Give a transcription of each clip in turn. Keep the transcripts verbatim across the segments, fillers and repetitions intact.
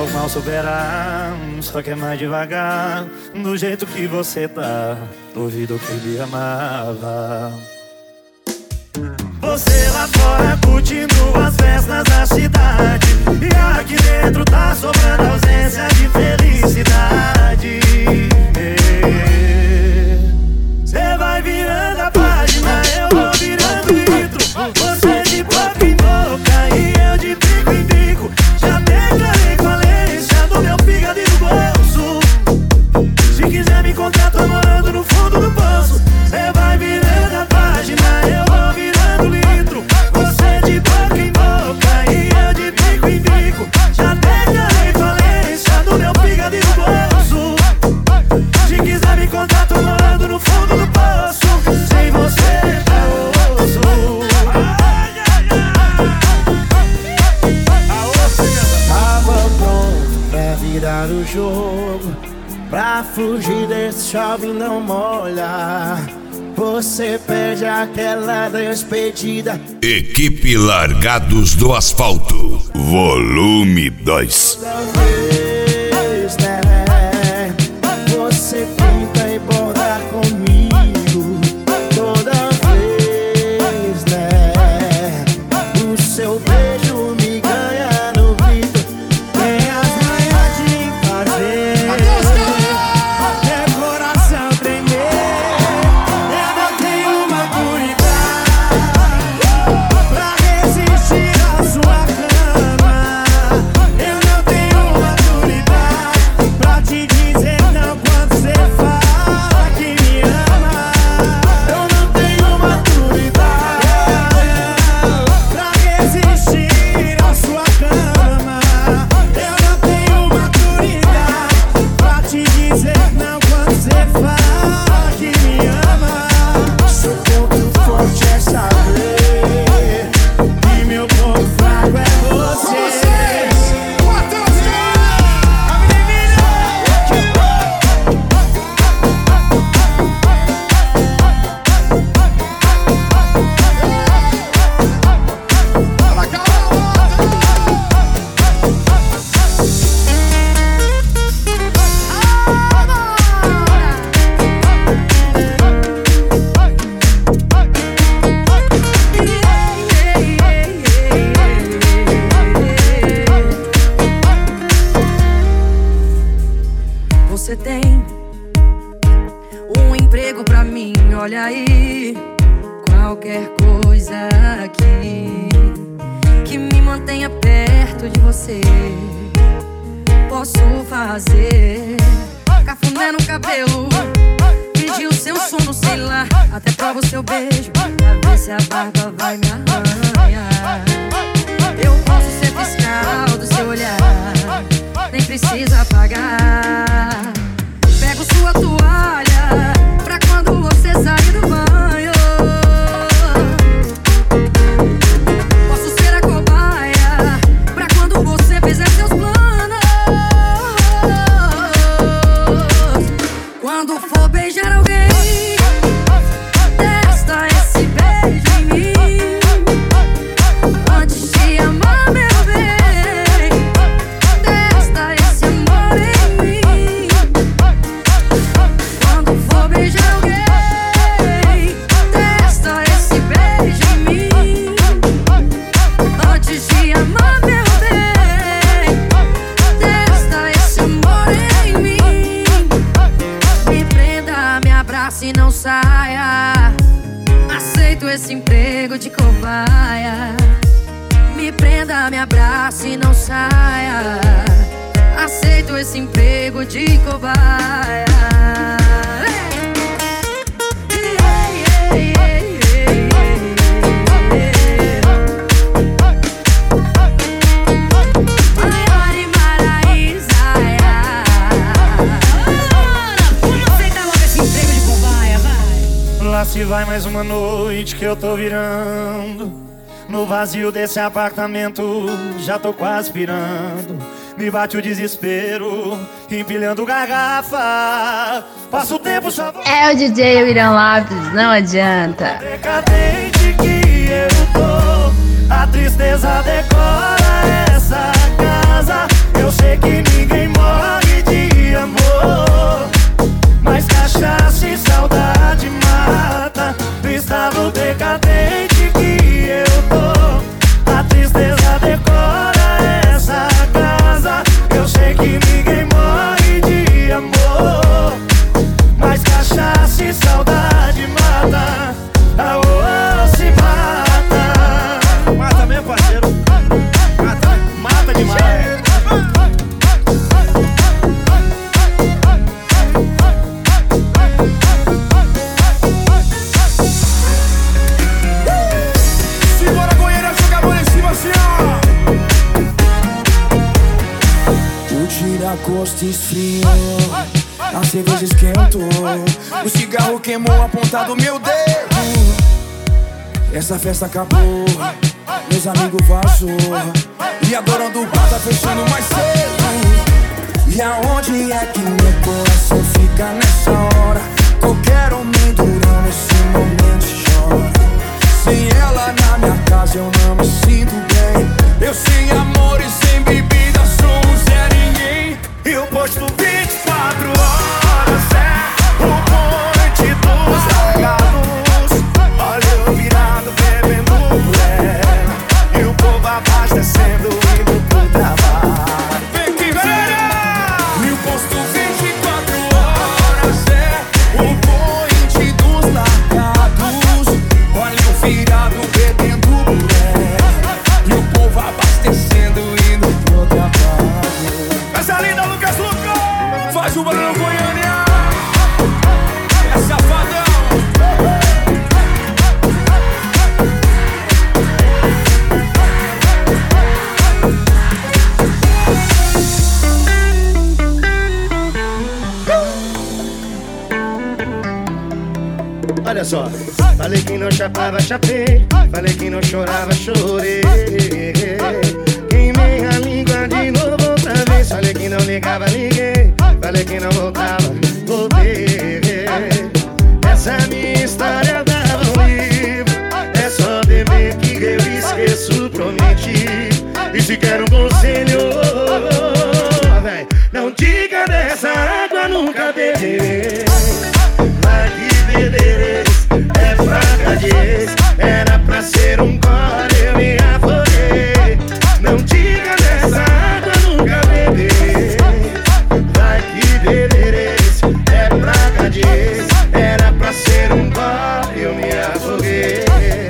logo mal superar, só que é mais devagar. Do jeito que você tá, duvido que me amava. Você lá fora curtindo as festas da cidade, e aqui dentro tá sobrando ausência de felicidade. Cê vai virando a página, eu vou virando litro. Você de boca em boca e eu de bico em bico. Já declarei falência do meu fígado e do bolso. Se quiser me encontrar, tô morando no fundo do poço. Cê vai virando a página, eu vou virando litro. Você de boca em boca e eu de bico em bico. Já declarei falência do meu fígado e do bolso. Se quiser me encontrar, tô morando no fundo do poço. Sem você tá osso. Tava pronto pra virar o jogo, pra fugir desse chove e não molha. Você perde aquela despedida. Equipe Largados do Asfalto, volume dois. Talvez, né? Você tenta e borda comigo toda vez, né? O seu beijo me ganha no grito. Tem as manhas de fazer meu coração tremer. Eu não tenho maturidade pra resistir à sua cama. Eu não tenho maturidade pra te dizer não quando você fala que me ama. Eu não tenho maturidade pra resistir à sua cama. Eu não tenho maturidade pra te dizer não quando você fala que me ama. Seu ponto forte é saber que meu ponto fraco é você. Você tem um emprego pra mim, olha aí. Qualquer coisa aqui que me mantenha perto de você, posso fazer. Cafuné no cabelo, pedir o seu sono, sei lá. Até provo o seu beijo, pra ver se a barba vai me arranhar. Eu posso ser fiscal do seu olhar, nem precisa pagar. Pego sua toalha pra quando você sair do banho. Posso ser a cobaia pra quando você fizer seus planos. Quando for beijar alguém, testa esse beijo em mim. Antes de amar, meu bem, testa esse amor em mim. Quando for beijar alguém, testa esse beijo em mim. Antes de amar, meu bem, testa esse amor em mim. Me prenda, me abrace e não saia. Aceito esse emprego de cobaia. Me prenda, me abrace e não saia. Aceito esse emprego de cobaia. Maior Maraísa. Vamos aceitar logo esse emprego de cobaia, vai. Lá se vai mais uma noite que eu tô virando. No vazio desse apartamento já tô quase pirando. Me bate o desespero, empilhando garrafa. Passa o tempo só vou... É o D J William Lopes, não adianta. Decadente que eu tô, a tristeza decora essa casa. Eu sei que ninguém morre de amor, mas cachaça e saudade mata. No estado decadente que eu tô, a tristeza decora essa casa. Eu sei que ninguém morre de amor, mas cachaça e saudade mata. Aô, se mata. Mata mesmo, parceiro. Mata, mata demais. Segura a goiânia, joga a mão em cima assim, ó. O tira-gosto esfriou, a cerveja esquentou, o cigarro queimou a ponta do meu dedo. Essa festa acabou, meus amigos vazou, e agora do bar tá fechando mais cedo. E aonde é que meu coração fica nessa hora? Qualquer homem durante esse momento chora. Sem ela na minha casa eu não me sinto bem. Eu sem amor e sem bebida sou um Zé Ninguém. E o posto vinte e quatro horas é o ponte dos largados. Olha eu virado bebendo por ela, e o povo abastecendo indo pro trabalho. Vem que vem! E o posto vinte e quatro horas é o ponte dos largados. Olha eu virado bebendo por ela, e o povo abastecendo indo pro trabalho. Essa linda Lucas Lucas Faz o barulho, Goiânia! É safadão! Olha só, falei que não chapava, chapei. Falei que não chorava, chorei. Queimei a língua de novo outra vez. Falei que não ligava, liguei. Falei que não voltava, voltei. Essa é minha história dava um livro. É só beber que eu esqueço, prometi. E se quer um conselho, véi, não diga dessa água, nunca beber. Vai que beberes é fraca de ex. Era pra ser um gole, eu me afoguei. Não diga dessa água, nunca beber. Vai que beberes é fraca de ex. Era pra ser um gole, eu me afoguei.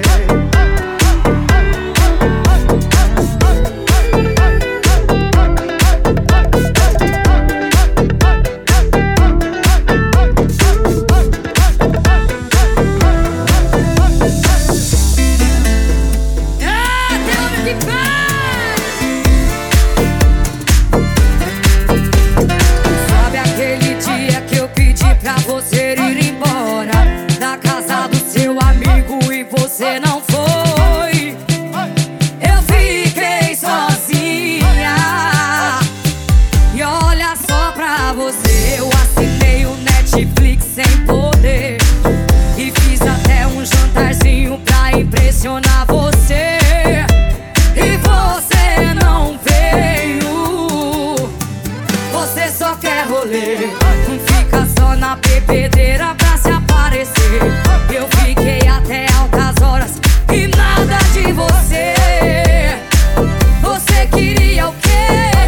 Sabe aquele dia que eu pedi pra você ir embora da casa do seu amigo e você não foi? Eu fiquei sozinha. E olha só pra você, eu assinei o Netflix sem poder e fiz até um jantarzinho pra impressionar você. E você não veio. Você só quer rolê, não fica só na bebedeira pra se aparecer. Eu fiquei até altas horas e nada de você. Você queria o quê?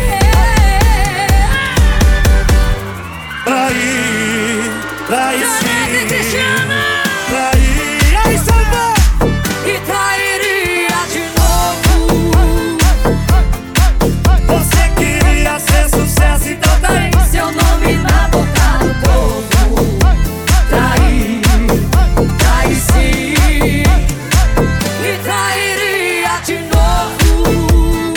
Traí, traí sim, Cristiana! traí. Aí, Samba! E trairia de novo. Você queria ser sucesso, então daí Seu nome na boca do povo. Traí, traí sim. E trairia de novo.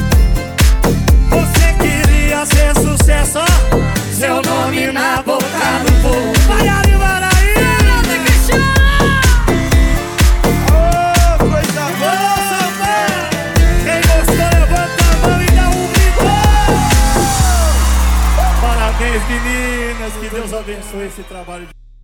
você queria ser sucesso, ó. Seu nome na boca do povo. Vai ali, vai aí. Ô, coisa boa, Samba! Quem gostou, levanta a mão e dá um grito. Parabéns, meninas, que Deus abençoe esse trabalho de